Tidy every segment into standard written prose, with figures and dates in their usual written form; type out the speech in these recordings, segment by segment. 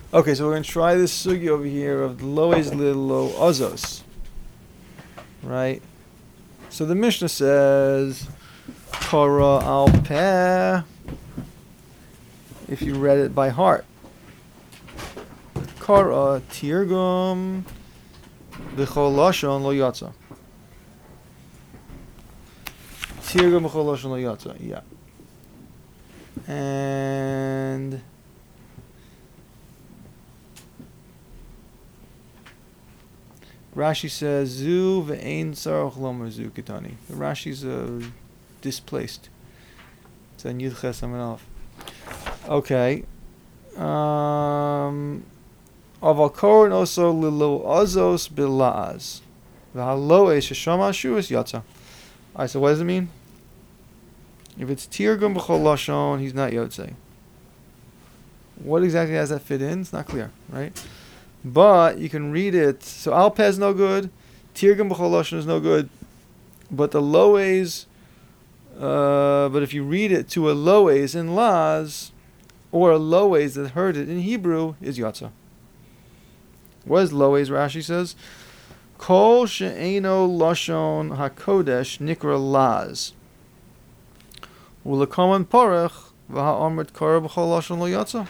Okay, so we're going to try this sugi over here of the loes lilo ozos. Right? So the Mishnah says, Kara al peh, if you read it by heart. Kara tirgum b'chol lashon lo yatsa. Tirgum b'chol lashon lo yatsa, yeah. And Rashi says, Zu ve'ein tzarach lomer zu kitani. The Rashi's displaced. It's on Yud Ches Amud Aleph. Okay. Aval korin also lilo azos bilaz. V'haloe sheshama shuas yatsa. Alright, so what does it mean? If it's tirgum b'chol lashon, he's not yotzei. What exactly does that fit in? It's not clear, right? But you can read it. So al peh is no good. Tirgum b'chol lashon is no good. But the loes, but if you read it to a loes in Laz, or a loes that heard it in Hebrew, is yatsa. What is loes? Rashi says, Kol she'eno lashon hakodesh nikra Laz. U'lekoman porach v'ha'amrit kara b'chol lashon lo yatsa.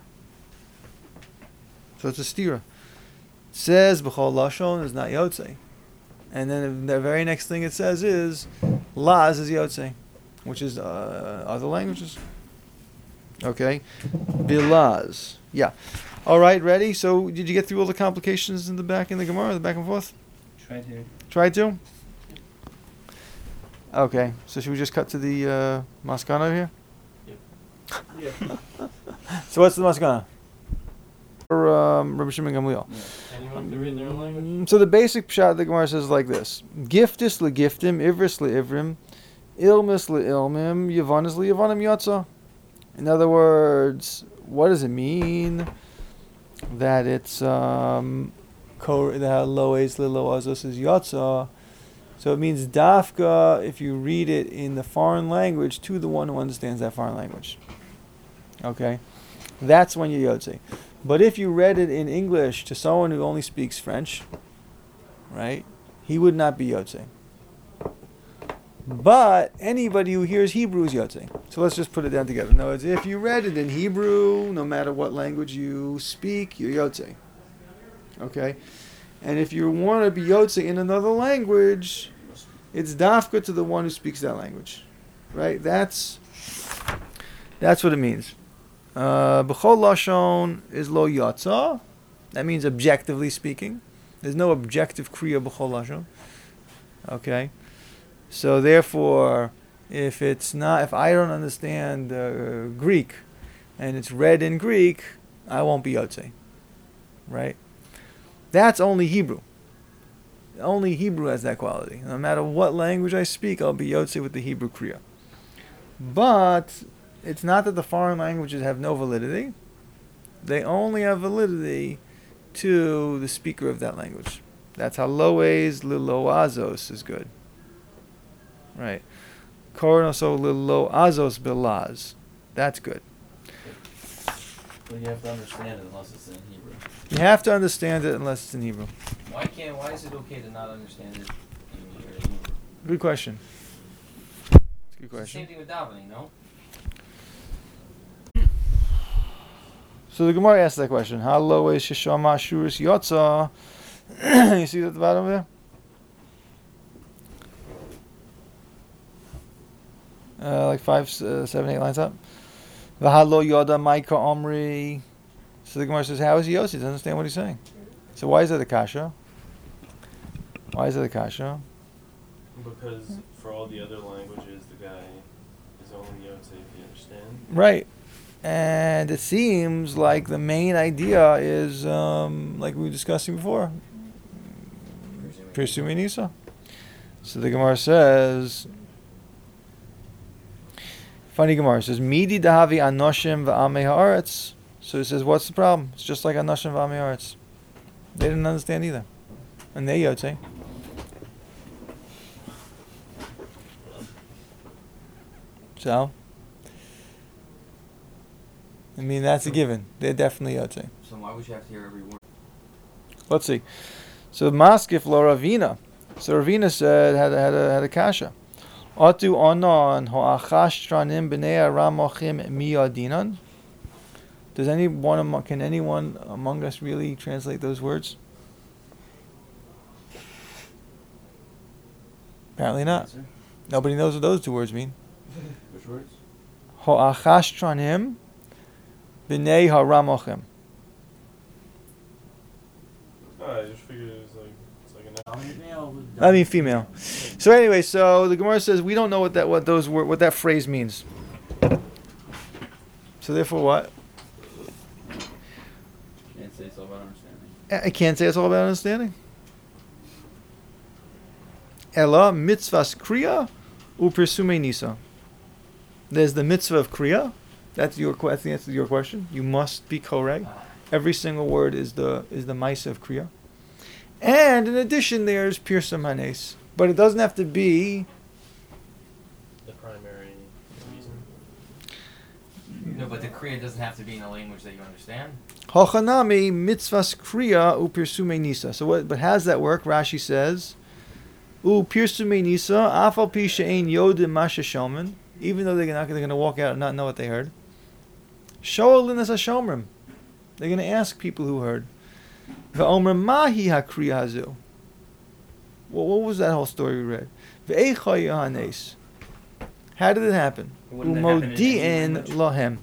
So it's a stira. It says b'chol lashon is not yotzei, and then the very next thing it says is Laz is yotzei, which is other languages. Okay, bilaz. Yeah. All right, ready? So did you get through all the complications in the back in the Gemara, the back and forth? Tried to. Okay, so should we just cut to the maskana here? Yep. So what's the maskana? Rabbi Shimon Gamliel. Yeah. Anyone can read their own language? So the basic pshat of the Gemara says like this: Giftis legiftim, ivris leivrim, ilmis leilmim, yavanis leyavanim yatsa. In other words, what does it mean that it's that loes lilo azos is yatsa? So it means dafka if you read it in the foreign language to the one who understands that foreign language. Okay, that's when you're yotze. But if you read it in English to someone who only speaks French, right, he would not be yotze. But anybody who hears Hebrew is yotze. So let's just put it down together. In other words, if you read it in Hebrew, no matter what language you speak, you're yotze. Okay? And if you want to be yotze in another language, it's dafka to the one who speaks that language. Right? That's what it means. B'chol lashon is lo yatsa. That means objectively speaking. There's no objective kriya b'chol lashon. Okay? So therefore, if I don't understand Greek, and it's read in Greek, I won't be yotze. Right? That's only Hebrew. Only Hebrew has that quality. No matter what language I speak, I'll be yotze with the Hebrew kriya. But it's not that the foreign languages have no validity. They only have validity to the speaker of that language. That's how loes liloazos is good. Right. Koronoso liloazos bilaz. That's good. But you have to understand it unless it's in Hebrew. You have to understand it unless it's in Hebrew. Why is it okay to not understand it in Hebrew? Good question. It's a good question. Same thing with davening, no? So the Gemara asks that question. Halo is sheshama shuris yotza. You see that at the bottom there? Like 5, 7, 8 lines up. V'halo yoda maika omri. So the Gemara says, how is he Yossi? He doesn't understand what he's saying. So why is that a kasha? Because for all the other languages, the guy is only Yotze if you understand. Right. And it seems like the main idea is, like we were discussing before, Pirsumi Nisa. So the Gemara says, funny Gemara says, Midi dahavi anoshim v'amei haaretz. So it says, what's the problem? It's just like anoshim v'amei haaretz. They didn't understand either. And they yotze. So I mean, that's a given. They're definitely Yotzei. So why would you have to hear every word? Let's see. So Maskif lo Ravina. So Ravina said had a kasha. Atu onon ho'achash tranim b'nei aramochim miyadinan. Can anyone among us really translate those words? Apparently not. Answer? Nobody knows what those two words mean. Which words? Ho'achash tranim b'nei haramochim. Oh, I just figured it's like an. I mean female. So anyway, so the Gemara says we don't know what that phrase means. So therefore, what? Can't say it's all about understanding. I can't say it's all about understanding. Ella mitzvahs kriya upersume nisa. There's the mitzvah of kriya. That's the answer to your question. You must be koreg. Every single word is the ma'aseh of kriya. And in addition, there's pirsum hanes. But it doesn't have to be. The primary reason. No, but the Kriya doesn't have to be in a language that you understand. Hochanami mitzvahs kriya upirsume nisa. So what? But how does that work? Rashi says, upirsume nisa afal pi she'ein yodim masha shalman. Even though they're going to walk out and not know what they heard. Shoel linas hashomrim. They're going to ask people who heard. V'omer mahi hakriya hazu. What was that whole story we read? Ve'echa yahanes. How did it happen? Wouldn't it happen in any Umodi'in language? lohem.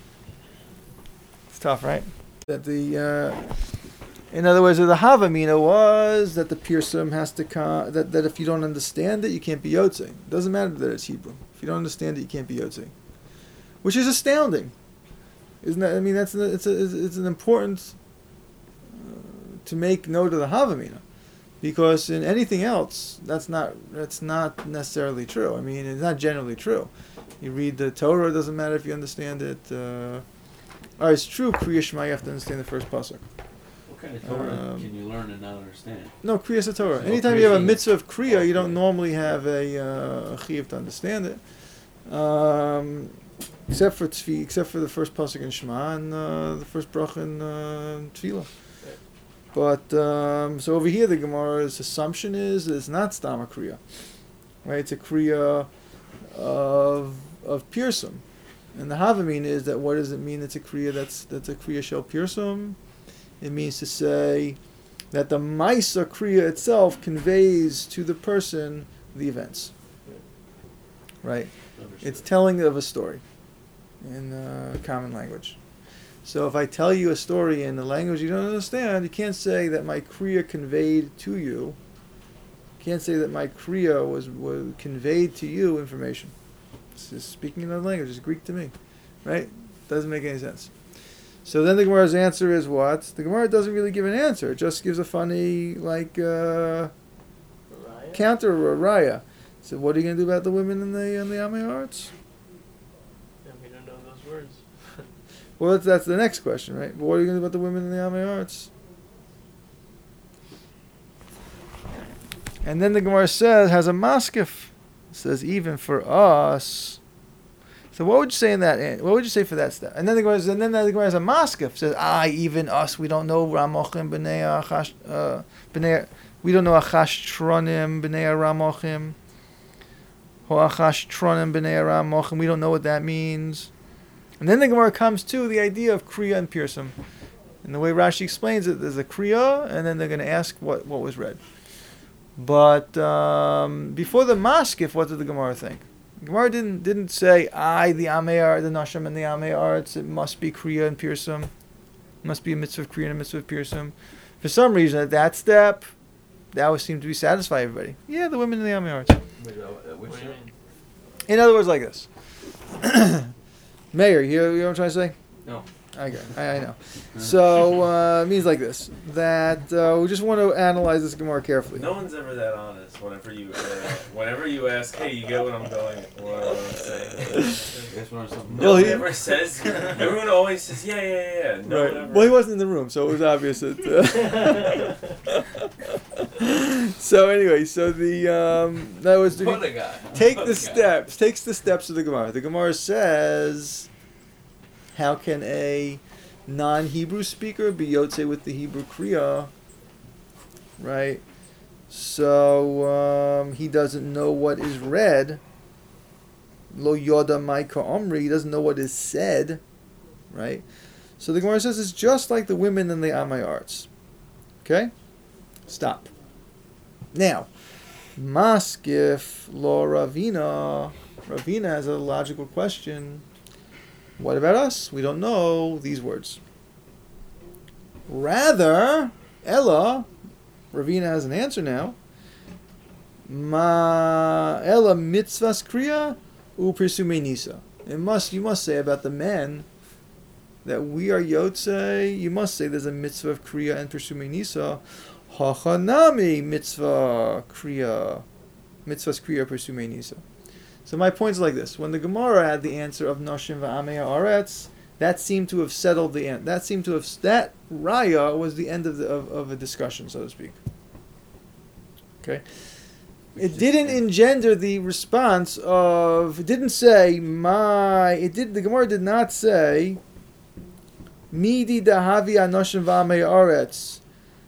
It's tough, right? That in other words, the Havamina was that the Pirsum has to come, that if you don't understand it, you can't be Yotzei. It doesn't matter that it's Hebrew. If you don't understand it, you can't be Yotzei. Which is astounding. Isn't that, I mean, it's an important to make note of the Havamina. Because in anything else, that's not necessarily true. I mean, it's not generally true. You read the Torah, it doesn't matter if you understand it. It's true, Kriya Shema, you have to understand the first pasuk. What kind of Torah can you learn and not understand? No, Kriya Torah. So Anytime you have a Kriya- mitzvah of Kriya, you don't normally have a chiyuv to understand it. Except for the first pasuk in Shema and the first bracha in Tefillah. But so over here, the Gemara's assumption is that it's not Stama Kriya, right? It's a Kriya of Pirsum, and the Havamin is that what does it mean? It's a Kriya that's a Kriya shel Pirsum. It means to say that the Maisa Kriya itself conveys to the person the events, right? Understood. It's telling of a story in common language. So if I tell you a story in a language you don't understand, you can't say that my kriya conveyed to you. You can't say that my kriya was conveyed to you information. It's just speaking another language. It's Greek to me, right? Doesn't make any sense. So then the Gemara's answer is what? The Gemara doesn't really give an answer. It just gives a funny counter or a raya. So what are you going to do about the women in the Amei Arts? Yeah, we don't know those words. Well, that's the next question, right? But what are you going to do about the women in the Amei Arts? And then the Gemara has a maskif. It says even for us. So what would you say in that? What would you say for that step? And then the Gemara has a maskif. It says even us. We don't know Ramochim b'nei Achash we don't know Achash Tronim b'nei Ramochim. Ho Achash Tronim b'nei Ramochim. We don't know what that means. And then the Gemara comes to the idea of Kriya and Pirsum. And the way Rashi explains it, there's a Kriya, and then they're going to ask what was read. But before the Maskif, what did the Gemara think? The Gemara didn't say, the Amei the Nasham and the Amei Arts, it must be Kriya and Pirsum. It must be a mitzvah of Kriya and a mitzvah of Pirsum. For some reason, at that step, that would seem to be satisfy everybody. Yeah, the women in the Amei Arts. Which What do you mean? In other words, like this. Mayor, you know what I'm trying to say? No. Okay, I know. So it means like this: that we just want to analyze this Gemara carefully. No one's ever that honest. Whenever you ask, hey, you get what I'm going, what I'm saying. Guess what or something? No Well, one he- ever says. Everyone always says, yeah. No Right. one ever. Well, he wasn't in the room, so it was obvious that. So anyway, so that was What a guy. takes What the a guy. steps of the Gemara. The Gemara says, How can a non-Hebrew speaker be Yotze with the Hebrew Kriya? Right? So he doesn't know what is read. Lo yoda maika omri. He doesn't know what is said. Right? So the Gemara says it's just like the women in the Amay arts. Okay? Stop. Now, Maskif lo Ravina. Ravina has a logical question. What about us? We don't know these words. Rather, Ella, Ravina has an answer now. Ma Ella mitzvahs kriya u'pirsume nisa. You must say about the men that we are yotze. You must say there's a mitzvah of kriya and pirsume nisa. Hachanami mitzvahs kriya pirsume nisa. So my point's like this: when the Gemara had the answer of Noshim va'amei haaretz, that seemed to have settled the end. That raya was the end of a discussion, so to speak. Okay, it didn't engender the response of. It didn't say my. It did. The Gemara did not say midi dahavi anoshim va'amei haaretz,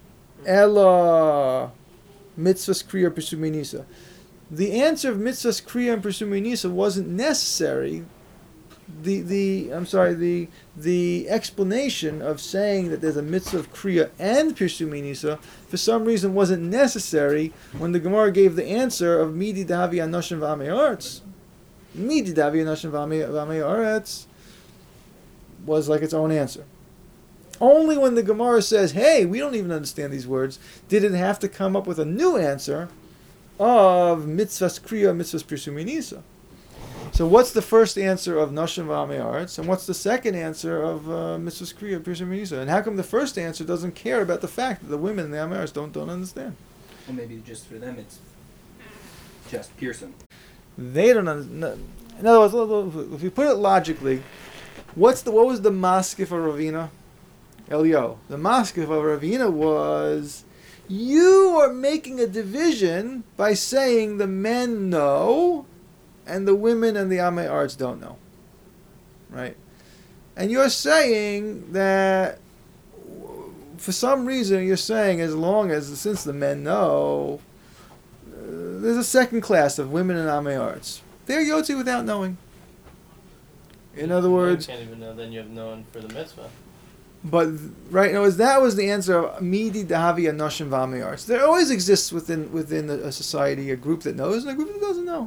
ella mitzvahs kriya pirsume nisa. The answer of mitzvahs kriya and pirsume nisa wasn't necessary. The explanation of saying that there's a mitzvah of kriya and pirsume nisa for some reason wasn't necessary when the Gemara gave the answer of midi dahavi anoshim v'amei haaretz. Midi dahavi anoshim v'amei haaretz was like its own answer. Only when the Gemara says, "Hey, we don't even understand these words," did it have to come up with a new answer of mitzvahs kriya, mitzvahs pirsume nisa. So what's the first answer of Noshim v'amei haaretz, and what's the second answer of mitzvahs kriya, pirsume nisa? And how come the first answer doesn't care about the fact that the women in the Amay haaretz don't understand? Well, maybe just for them it's just Pearson. They don't understand. In other words, if you put it logically, what was the maskif of Ravina? Elio. The maskif of Ravina was, you are making a division by saying the men know and the women and the Amay arts don't know. Right? And you're saying that for some reason you're saying since the men know, there's a second class of women and Amay arts. They're yotzi without knowing. In other words, you can't even know, then you have known for the mitzvah. But right now, that was the answer of midi dahavi anoshim v'amei arts. There always exists within a society a group that knows and a group that doesn't know.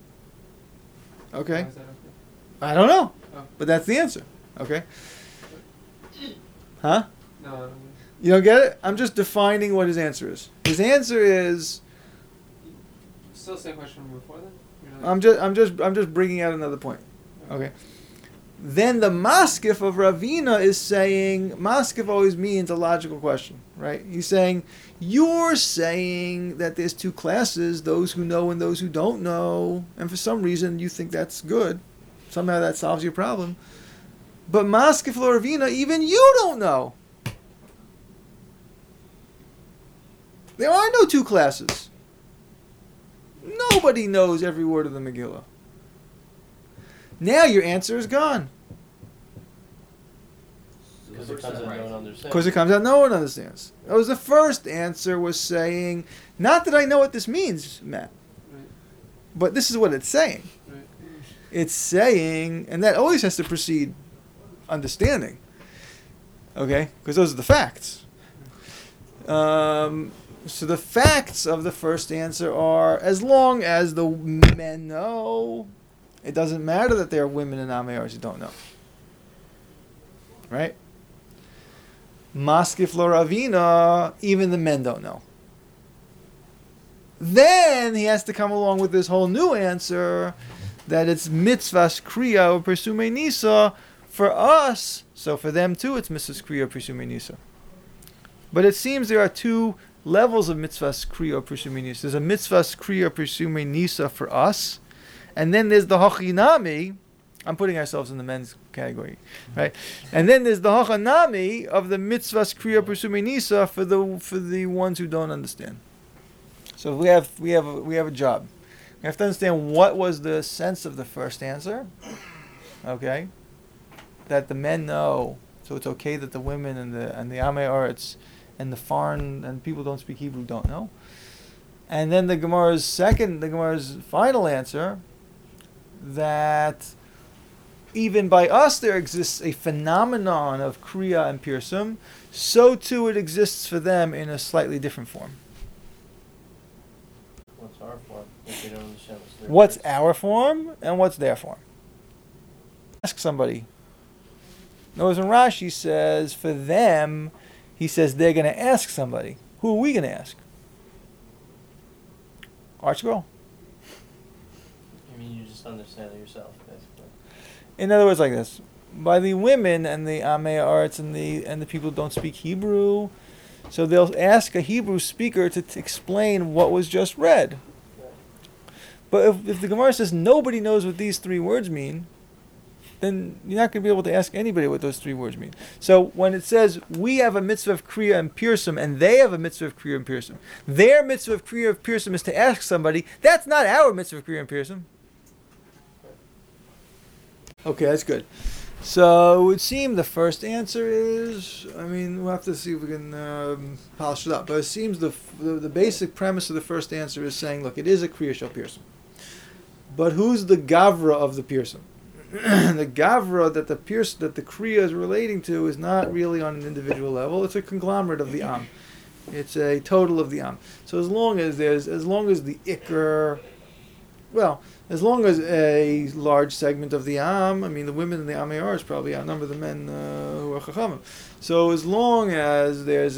Okay, I don't know, but that's the answer. Okay, huh? No. You don't get it? I'm just defining what his answer is. His answer is. Still same question from before then. I'm just bringing out another point. Okay. Then the maskif of Ravina is saying, maskif always means a logical question, right? He's saying, you're saying that there's two classes, those who know and those who don't know, and for some reason you think that's good. Somehow that solves your problem. But maskif lo Ravina, even you don't know. There are no two classes. Nobody knows every word of the Megillah. Now your answer is gone. Because it comes out no one understands. Because it comes out no one understands. That was the first answer, was saying, not that I know what this means, Matt, Right. but this is what it's saying. Right. It's saying, and that always has to precede understanding. Okay? Because those are the facts. So the facts of the first answer are, as long as the men know, it doesn't matter that there are women in Amay haaretz who don't know. Right? Maskif lo Ravina, even the men don't know. Then he has to come along with this whole new answer that it's mitzvahs kriya or pirsume nisa for us. So for them too, it's mitzvahs kriya or pirsume nisa. But it seems there are two levels of mitzvahs kriya or pirsume nisa. There's a mitzvahs kriya or pirsume nisa for us, and then there's the hachinami. I'm putting ourselves in the men's category, right? And then there's the hachanami of the mitzvahs kriya pirsume nisa for the ones who don't understand. So we have a job. We have to understand what was the sense of the first answer, okay? that the men know, so it's okay that the women and the Amei Aretz and the foreign and people who don't speak Hebrew don't know. And then the Gemara's final answer, that even by us there exists a phenomenon of Kriya and Pirsum, so too it exists for them in a slightly different form. What's our form? If they don't understand what's their What's form. our form and what's their form? Ask somebody. Notice when Rashi says, for them, he says they're going to ask somebody. Who are we going to ask? ArchGirl. I mean, you just understand it yourself, basically. In other words, like this: by the women and the Amei Aretz and the people who don't speak Hebrew, so they'll ask a Hebrew speaker to explain what was just read. But if the Gemara says nobody knows what these three words mean, then you're not going to be able to ask anybody what those three words mean. So when it says we have a mitzvah of Kriya and Pirsum and they have a mitzvah of Kriya and Pirsum, their mitzvah of Kriya and Pirsum is to ask somebody. That's not our mitzvah of Kriya and Pirsum. Okay, that's good. So it would seem the first answer is, I mean, we'll have to see if we can polish it up. But it seems the basic premise of the first answer is saying, look, it is a Kriya Shel Pirsum. But who's the Gavra of the Pirsum? The Gavra that the Kriya is relating to is not really on an individual level. It's a conglomerate of the Am. It's a total of the Am. So as long as the Iker, well, as long as a large segment of the Am, I mean, the women in the Amei Aretz probably outnumber the men who are Chachamim. So as long as there's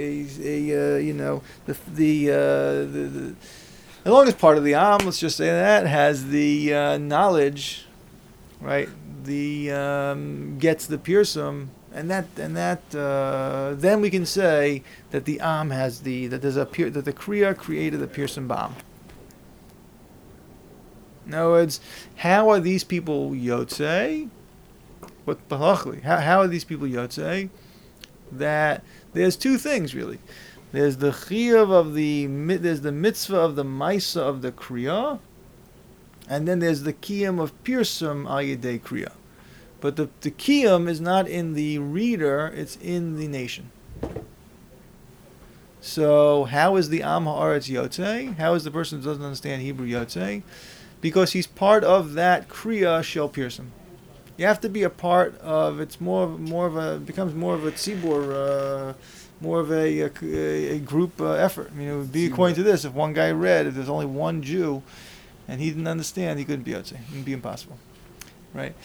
as long as part of the Am, let's just say that, has the knowledge, right? The gets the Pirsum, and that then we can say that the Am has that the Kriya created the Pirsum Ba'am. In other words, how are these people Yotzei? But halachically, how are these people Yotzei? That there's two things really. There's the there's the mitzvah of the Maisa of the Kriya, and then there's the Kiyum of Pirsum al Yedei Kriya. But the Kiyum is not in the reader, it's in the nation. So how is the Am Haaretz Yotzei? How is the person who doesn't understand Hebrew Yotzei? Because he's part of that Kriya Shel Pirsum. You have to be a part of. It's becomes more of a tzibur, more of a group effort. I mean, it would be according to this. If one guy read, if there's only one Jew, and he didn't understand, he couldn't be Yotzei. It would be impossible, right?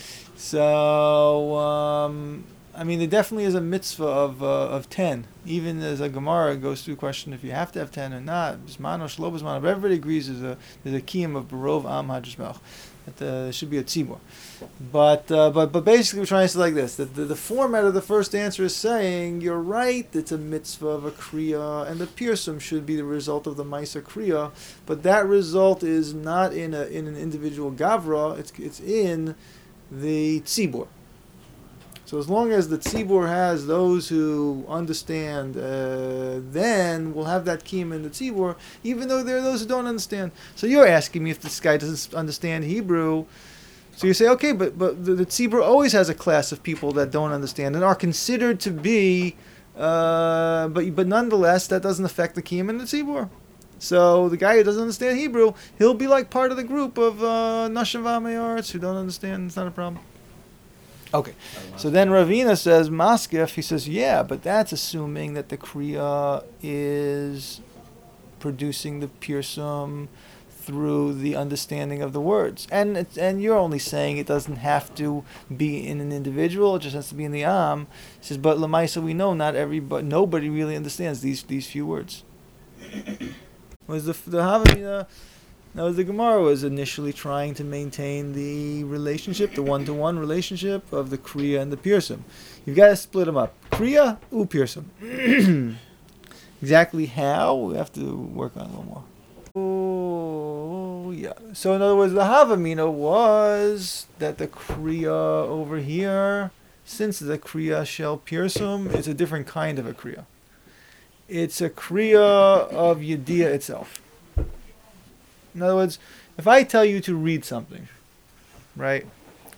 So I mean, there definitely is a mitzvah of 10. Even as a Gemara goes through a question if you have to have 10 or not. Bisman or shlo bisman. But everybody agrees there's a kiyum of barov am hadrish melch. That there should be a tzibur. But basically we're trying to say like this: that the format of the first answer is saying you're right. It's a mitzvah of a kriya, and the pirsum should be the result of the ma'aser kriya. But that result is not in an individual gavra. It's in the tzibur. So as long as the tzibur has those who understand, then we'll have that kiyum in the tzibur, even though there are those who don't understand. So you're asking me if this guy doesn't understand Hebrew. So you say, okay, but the tzibur always has a class of people that don't understand and are considered to be, but nonetheless, that doesn't affect the kiyum in the tzibur. So the guy who doesn't understand Hebrew, he'll be like part of the group of Nashim v'Amei Aretz who don't understand. It's not a problem. Okay, so then Ravina says, Maskef, he says, yeah, but that's assuming that the Kriya is producing the Pirsum through the understanding of the words. And you're only saying it doesn't have to be in an individual, it just has to be in the Am. He says, but Lamaisa, we know nobody really understands these few words. Was the Havamina... Now, the Gemara was initially trying to maintain the relationship, the one-to-one relationship of the Kriya and the Pirsum. You've got to split them up. Kriya, Pirsum. Exactly how? We have to work on it a little more. Oh, yeah. So, in other words, the Havamina was that the Kriya over here, since the Kriya Shel Pirsum, it's a different kind of a Kriya. It's a Kriya of Yediyah itself. In other words, if I tell you to read something, right?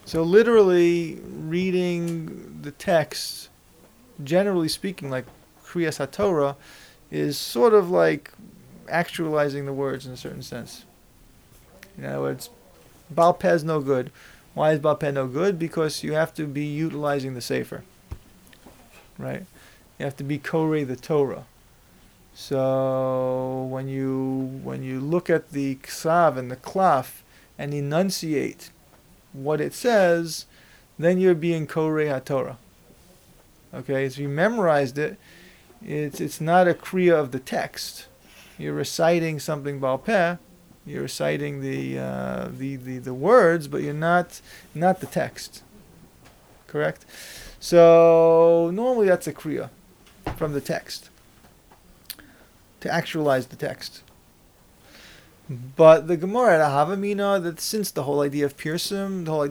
So literally reading the text, generally speaking, like Kriyas HaTorah, is sort of like actualizing the words in a certain sense. In other words, Baal Peh is no good. Why is Baal Peh no good? Because you have to be utilizing the Sefer. Right? You have to be Korei the Torah. So when you look at the Ksav and the Klaf and enunciate what it says, then you're being Korei HaTorah. Okay, so you memorized it. It's not a kriya of the text. You're reciting something Baal Peh. You're reciting the words, but you're not the text. Correct? So normally that's a kriya from the text, to actualize the text. But the Gemara at Ahavamina, that since the whole idea of Pirsum, the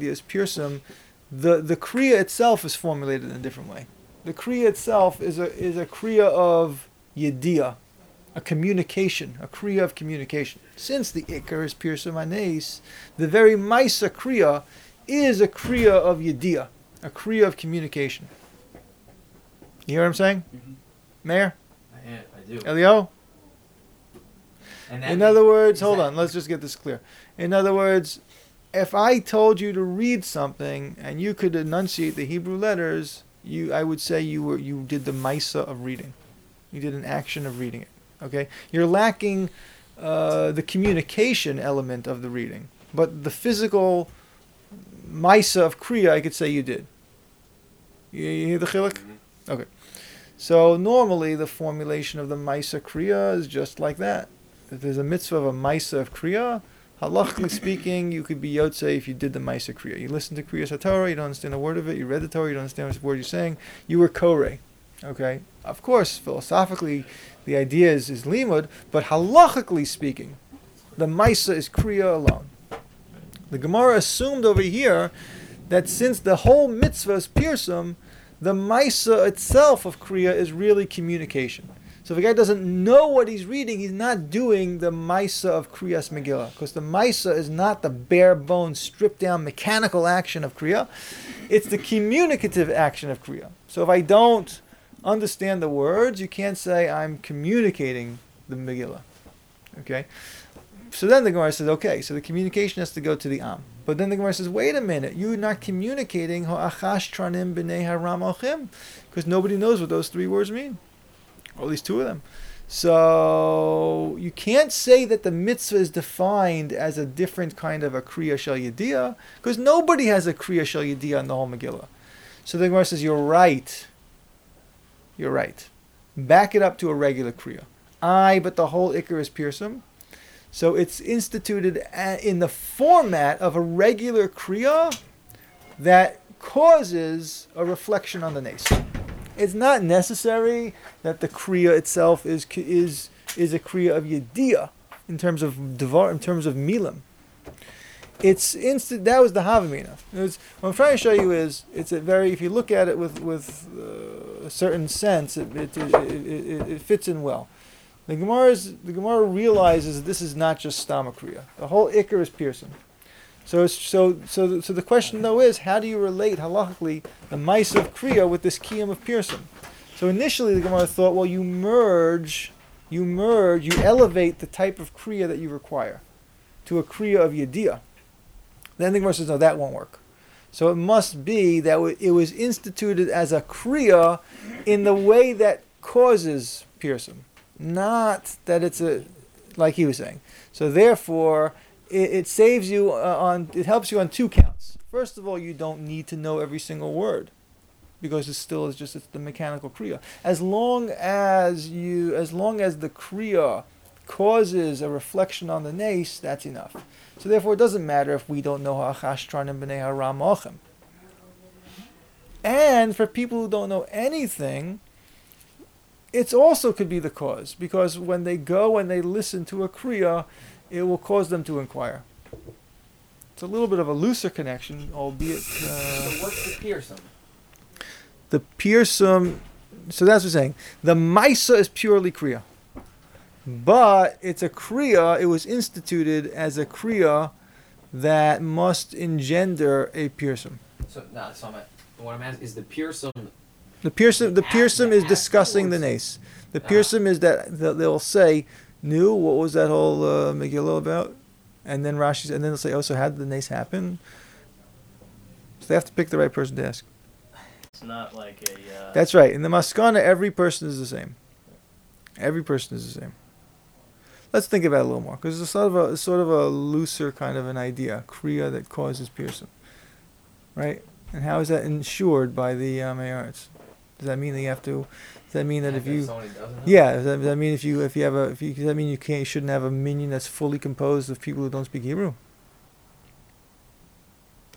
kriya itself is formulated in a different way. The kriya itself is a kriya of yediyah, a communication, a kriya of communication. Since the ikar is Pirsum Anes, the very Maisa kriya is a kriya of yediyah, a kriya of communication. You hear what I'm saying? Mhm. Mayor? I do. Elio? And that In means- other words, is hold that- on, let's just get this clear. In other words, if I told you to read something and you could enunciate the Hebrew letters, I would say you did the Maisa of reading. You did an action of reading it. Okay? You're lacking the communication element of the reading. But the physical Maisa of Kriya, I could say you did. You hear the chiluk? Okay. So normally the formulation of the Maisa Kriya is just like that. If there's a mitzvah of a Maisa of Kriya, halachically speaking, you could be Yotzei if you did the Maisa Kriya. You listen to Kriyas HaTorah, you don't understand a word of it, you read the Torah, you don't understand what word you're saying, you were Korei. Okay? Of course, philosophically, the idea is limud, but halachically speaking, the Maisa is Kriya alone. The Gemara assumed over here that since the whole mitzvah is Pirsum, the Maisa itself of Kriya is really communication. So if a guy doesn't know what he's reading, he's not doing the Maisa of Kriyas Megillah. Because the Maisa is not the bare bones, stripped down mechanical action of Kriya. It's the communicative action of Kriya. So if I don't understand the words, you can't say I'm communicating the Megillah. Okay? So then the Gemara says, okay, so the communication has to go to the Am. But then the Gemara says, wait a minute, you're not communicating Ha'achash Tranim B'nei Haram Ochim, because nobody knows what those three words mean. Or at least two of them. So you can't say that the mitzvah is defined as a different kind of a Kriya Shel Yediyah, because nobody has a Kriya Shel Yediyah in the whole Megillah. So the Gemara says, you're right. You're right. Back it up to a regular Kriya. But the whole Iker is Pirsum. So it's instituted in the format of a regular Kriya that causes a reflection on the Nes. It's not necessary that the Kriya itself is a Kriya of Yediyah in terms of Devar, in terms of Milim. It's instant. That was the Havamina. What I'm trying to show you is it's a very. If you look at it with a certain sense, it fits in well. The Gemara realizes that this is not just Stama Kriya. The whole Iker is Pirsum. So the question though is, how do you relate halachically the Maisa of Kriya with this Kiyum of Pirsum? So initially the Gemara thought, well, you elevate the type of Kriya that you require to a Kriya of Yediyah. Then the Gemara says, no, that won't work. So it must be that it was instituted as a Kriya in the way that causes Pirsum, not that it's like he was saying. So therefore, it saves you it helps you on two counts. First of all, you don't need to know every single word, because it's the mechanical kriya. As long as the kriya causes a reflection on the nes, that's enough. So therefore, it doesn't matter if we don't know ha'achash tranim b'nei haram ochem. And for people who don't know anything, it also could be the cause, because when they go and they listen to a kriya, it will cause them to inquire. It's a little bit of a looser connection, albeit. So what's the Pirsum? The Pirsum, so that's what I'm saying. The Maisa is purely Kriya. But it's a Kriya, it was instituted as a Kriya that must engender a pirsum. So no, so what I'm asking is the Pearson. The pirsum is Ask discussing the words. nace. The pirsum is that they'll say, "Nu, what was that whole Megillah about?" And then Rashi, and then they'll say, "Oh, so how did the nace happen?" So they have to pick the right person to ask. It's not like a. That's right. In the Maskana, every person is the same. Every person is the same. Let's think about it a little more, because it's sort of a looser kind of an idea, kriya that causes pirsum, right? And how is that ensured by the Mayards? Does that mean that you have to? Does that mean that if you? Somebody doesn't know? Yeah. Does that mean if you have a? Does that mean you shouldn't have a minion that's fully composed of people who don't speak Hebrew?